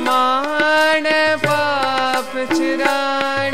Command पाप चिराण,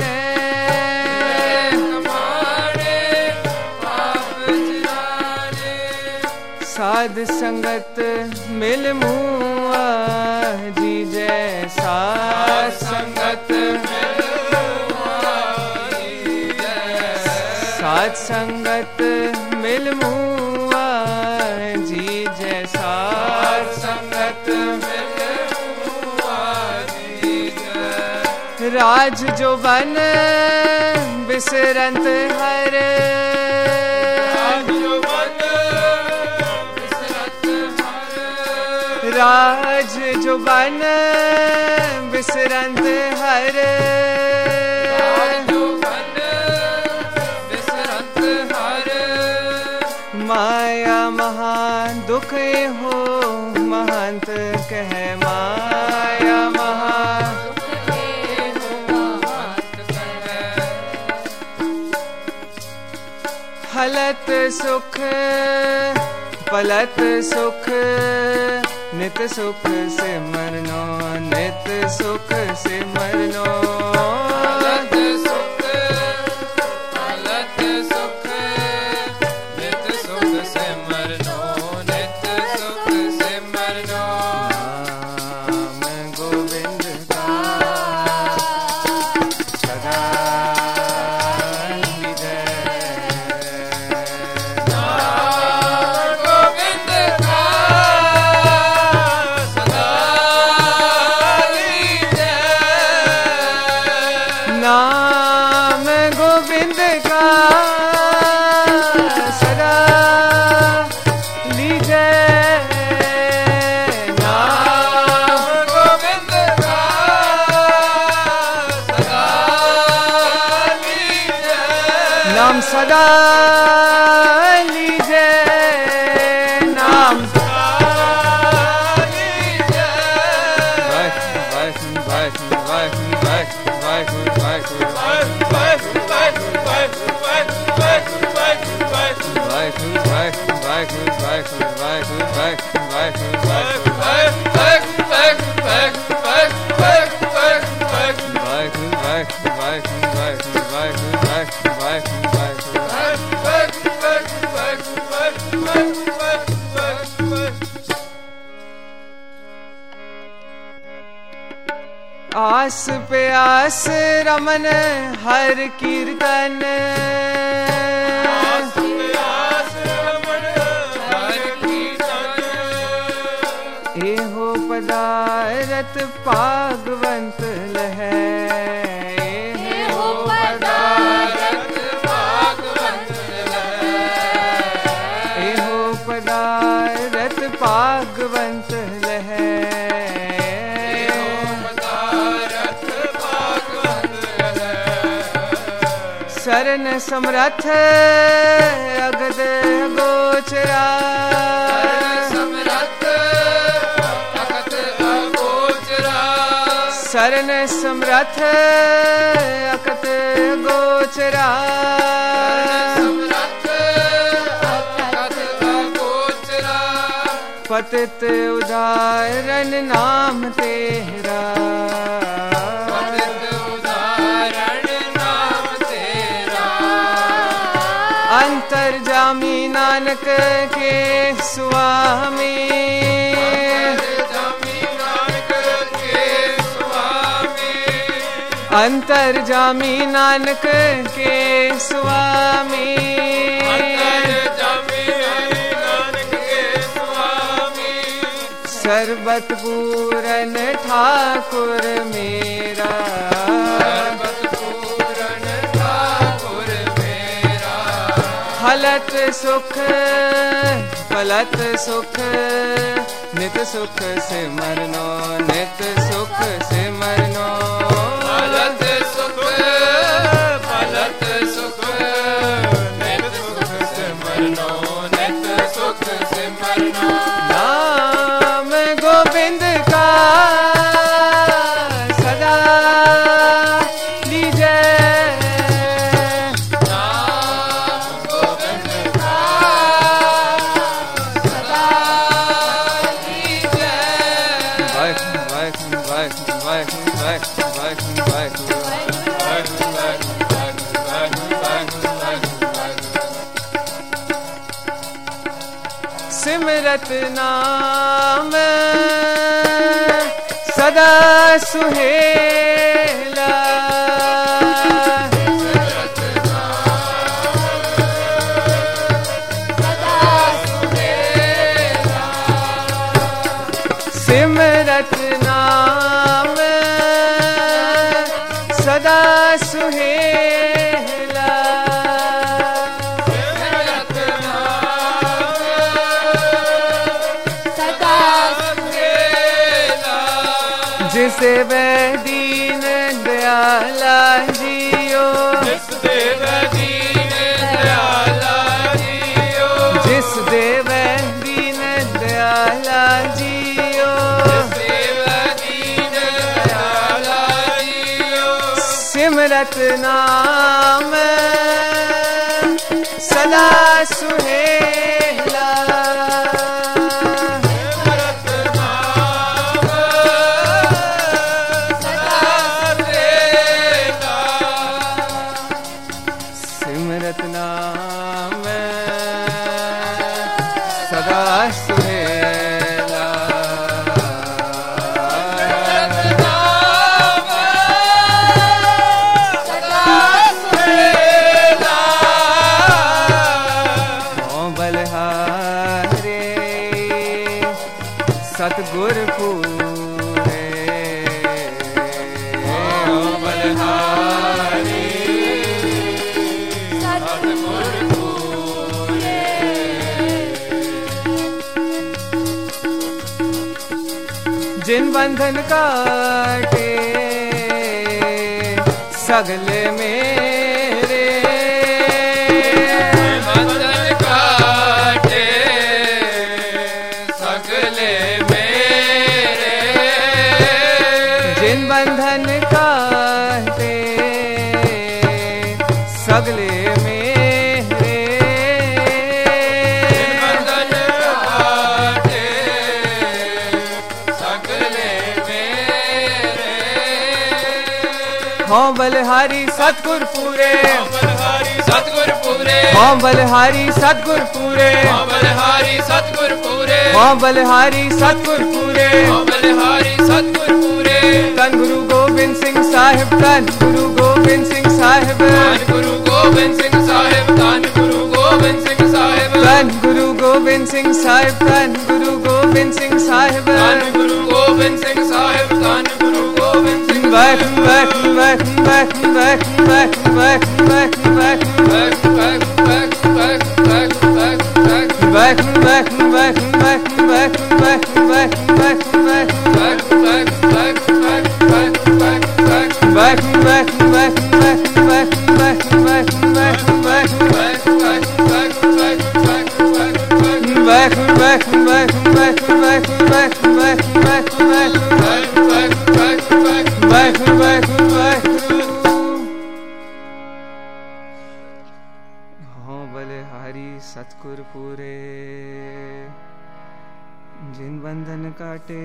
साध संगत मिल मुआ जी जय, साध संगत मिल मुआ जी जय, साध संगत मिल मुआ जी जय, साध संगत मिल मुआ जी जय। राज जो बन बिसरंत हर, राज जो बन बिसरंत हर, बिसरंत हर, माया महा दुख हो महंत कह, माया महा दुख हो महंत कह, हलत सुख पलत सुख, नित सुख सिमरनो, नित सुख सिमरनो, हलत सुख पलत सुख, नित सुख सिमरनो, नित सुख सिमरनो, नाम गोविंद का सदा नाम गोविंद का सदा लीजै, नाम गोविंद का सदा लीजै, नाम सदा लीजै, नाम आस पे आस रमन हर कीर्तन, आस पे आस रमन हर कीर्तन, एहो पदारथ भागवंत लहै, एहो पदारथ भागवंत लहै, एहो पदारथ भागवंत लहै, शरण समरथ अगद गोचरा, समरथ अगद गोचरा, शरण समरथ अगद गोचरा, समरथ अगद गोचरा, पतित उदाहरण नाम तेरा, अंतर्जामी नानक के स्वामी, अंतर्जामी नानक के स्वामी, अंतर्जामी नानक के स्वामी, अंतर्जामी नानक के स्वामी, सर्बत पूरन ठाकुर मेरा, हलत सुख पलत सुख, नित सुख सिमरनो, नित सुख सिमरनो, हलत सुख पलत सुख, नित सुख सिमरनो, नित सुख सिमरनो, नाम गोविंद का सदा लीजै, सिमरत नाम सदा सुहेला, सिमरत नाम सदा सुहेला, सिमरत नाम सदा सुहेला, जिसे वह दीन दयाला जियो, जिस देव दीन दयाला जियो, जिस देव दीन दयाला जियो, सिमरत नाम सदा सुहेला, सिमरत नाम सदा सुहेला, सिमरत नाम सदा सुहेला, सतगुर पूरे, बलहारी सतगुर पूरे, जिन बंधन काटे सगले मेरे, बंधन काटे सगले बंधन काटे सगले मेरे, बंधन काटे सगले मेरे, हों बलहारी सतगुर पूरे, सतगुर पूरे, हों बलहारी सतगुर पूरे, हों बलहारी सतगुर पूरे, हों बलहारी सतगुर पूरे, हों बलहारी सतगुर पूरे, धन गुरु गोबिंद सिंह साहिब, धन गुरु गोबिंद सिंह साहिब, धन गुरु गोबिंद सिंह साहिब, धन गुरु गोबिंद सिंह साहिब, धन गुरु गोबिंद सिंह साहिब, धन गुरु गोबिंद सिंह साहिब, धन गुरु गोबिंद सिंह साहिब, धन गुरु गोबिंद सिंह साहिब, बलहारी सतगुर पूरे, जिन बंधन काटे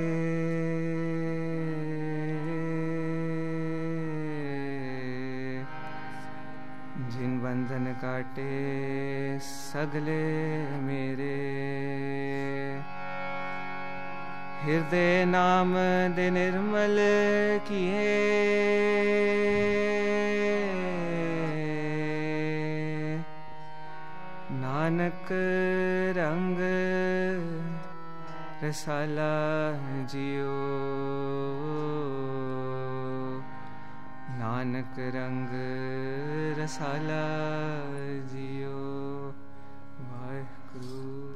जिन बंधन काटे सगले मेरे, हृदय नाम दे निर्मल किए, नानक रंग रसाला जियो, नानक रंग रसाला जियो। वाहिगुरु।